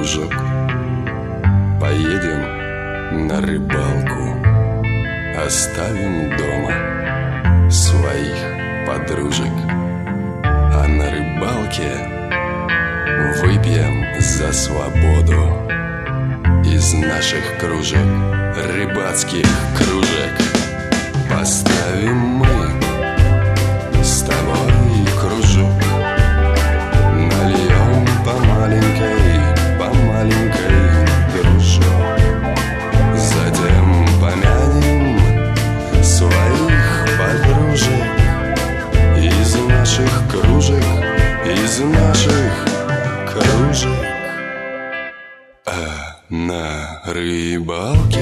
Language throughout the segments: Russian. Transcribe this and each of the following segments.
дружок, поедем на рыбалку, оставим дома своих подружек, а на рыбалке выпьем за свободу из наших кружек, рыбацких кружек. Поставим мы с тобой кружок, нальем по маленькой, дружок. Затем помянем своих подружек из наших кружек, из наших кружек. А на рыбалке,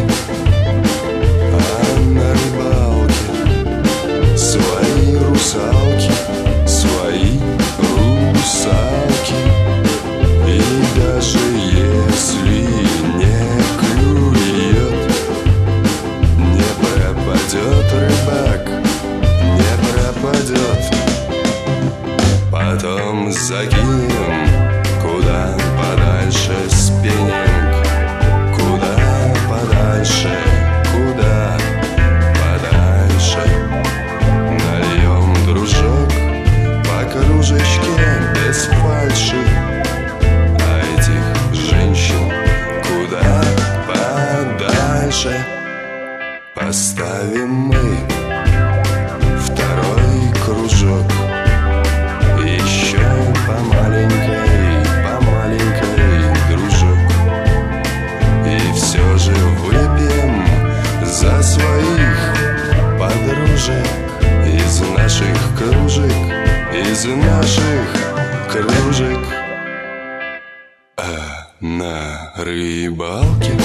свои русалки, свои русалки. И даже если не клюет, не пропадет рыбак, не пропадет. Потом закинем куда подальше спиннинг, куда подальше, куда подальше. Нальем, дружок, по кружечке без фальши, а этих женщин куда подальше. Поставим мы второй кружок, еще по маленькой, дружок. И все же выпьем за своих подружек из наших кружек, из наших кружек. А на рыбалке,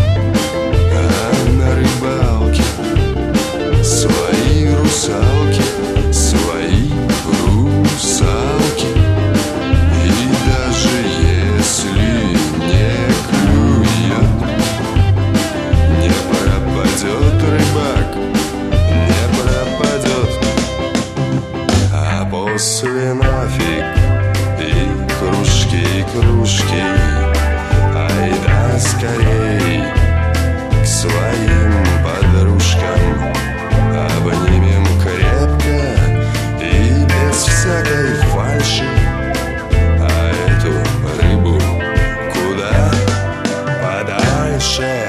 свои русалки, свои русалки. И даже если не клюет, не пропадет рыбак, не пропадет. А после нафиг и кружки, айда скорей к своим подружкам. Обнимем крепко и без всякой фальши, а эту рыбу куда подальше.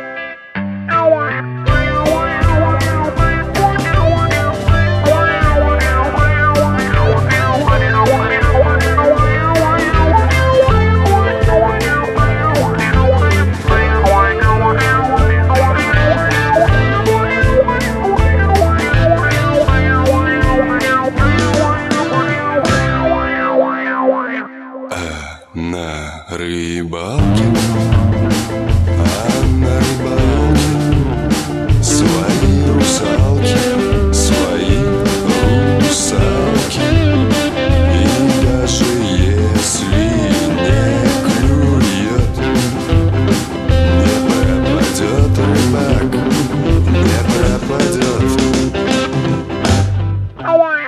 На рыбалке, свои русалки, свои русалки. И даже если не клюет, не пропадет рыбак, не пропадет.